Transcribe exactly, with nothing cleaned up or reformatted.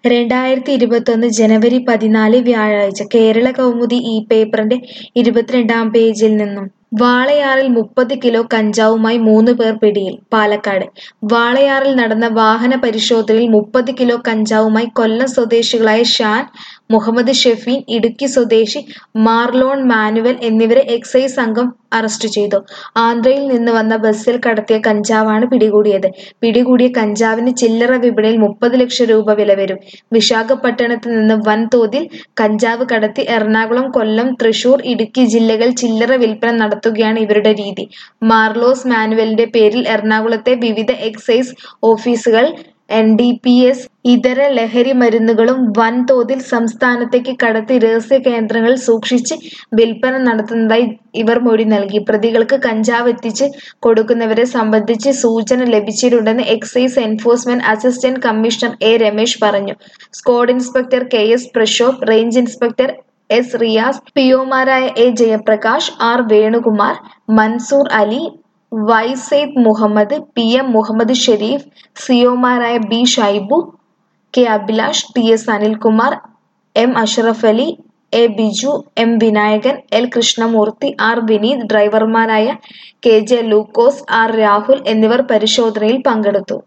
രണ്ടായിരത്തി ഇരുപത്തൊന്ന് ജനുവരി പതിനാല് വ്യാഴാഴ്ച കേരള കൗമുദി ഈ പേപ്പറിന്റെ ഇരുപത്തിരണ്ടാം പേജിൽ നിന്നും വാളയാറിൽ മുപ്പത് കിലോ കഞ്ചാവുമായി മൂന്ന് പേർ പിടിയിൽ. പാലക്കാട് വാളയാറിൽ നടന്ന വാഹന പരിശോധനയിൽ മുപ്പത് കിലോ കഞ്ചാവുമായി കൊല്ലം സ്വദേശികളായ ഷാൻ, മുഹമ്മദ് ഷെഫീൻ, ഇടുക്കി സ്വദേശി മാർലോൺ മാനുവൽ എന്നിവരെ എക്സൈസ് സംഘം അറസ്റ്റ് ചെയ്തു. ആന്ധ്രയിൽ നിന്ന് വന്ന ബസ്സിൽ കടത്തിയ കഞ്ചാവാണ് പിടികൂടിയത്. പിടികൂടിയ കഞ്ചാവിന് ചില്ലറ വിപണിയിൽ മുപ്പത് ലക്ഷം രൂപ വില വരും. വിശാഖപട്ടണത്ത് നിന്ന് വൻതോതിൽ കഞ്ചാവ് കടത്തി എറണാകുളം, കൊല്ലം, തൃശൂർ, ഇടുക്കി ജില്ലകളിൽ ചില്ലറ വിൽപ്പന നടത്തുകയാണ് ഇവരുടെ രീതി. മാർലോസ് മാനുവലിന്റെ പേരിൽ എറണാകുളത്തെ വിവിധ എക്സൈസ് ഓഫീസുകൾ എൻ ഡി പി എസ്, ഇതര ലഹരി മരുന്നുകളും വൻതോതിൽ സംസ്ഥാനത്തേക്ക് കടത്തി രഹസ്യ കേന്ദ്രങ്ങളിൽ സൂക്ഷിച്ച് വിൽപ്പന നടത്തുന്നതായി ഇവർ മൊഴി നൽകി. പ്രതികൾക്ക് കഞ്ചാവ് എത്തിച്ച് കൊടുക്കുന്നവരെ സംബന്ധിച്ച് സൂചന ലഭിച്ചിട്ടുണ്ടെന്ന് excise enforcement assistant commissioner A Ramesh പറഞ്ഞു. Squad inspector K S Prashobh, range inspector S Riyas, പിഒമാരായ A Jayaprakash, R Venukumar, Mansoor Ali, Y Syed Muhammad, P M Muhammad Sharif, സിഒമാരായ B Shaibu, K Abhilash, T S Anilkumar, M Ashraf Ali, A Biju, M Vinayakan, L Krishnamoorthy, R Vineeth, ഡ്രൈവർമാരായ K J Lukose, R Rahul എന്നിവർ പരിശോധനയിൽ പങ്കെടുത്തു.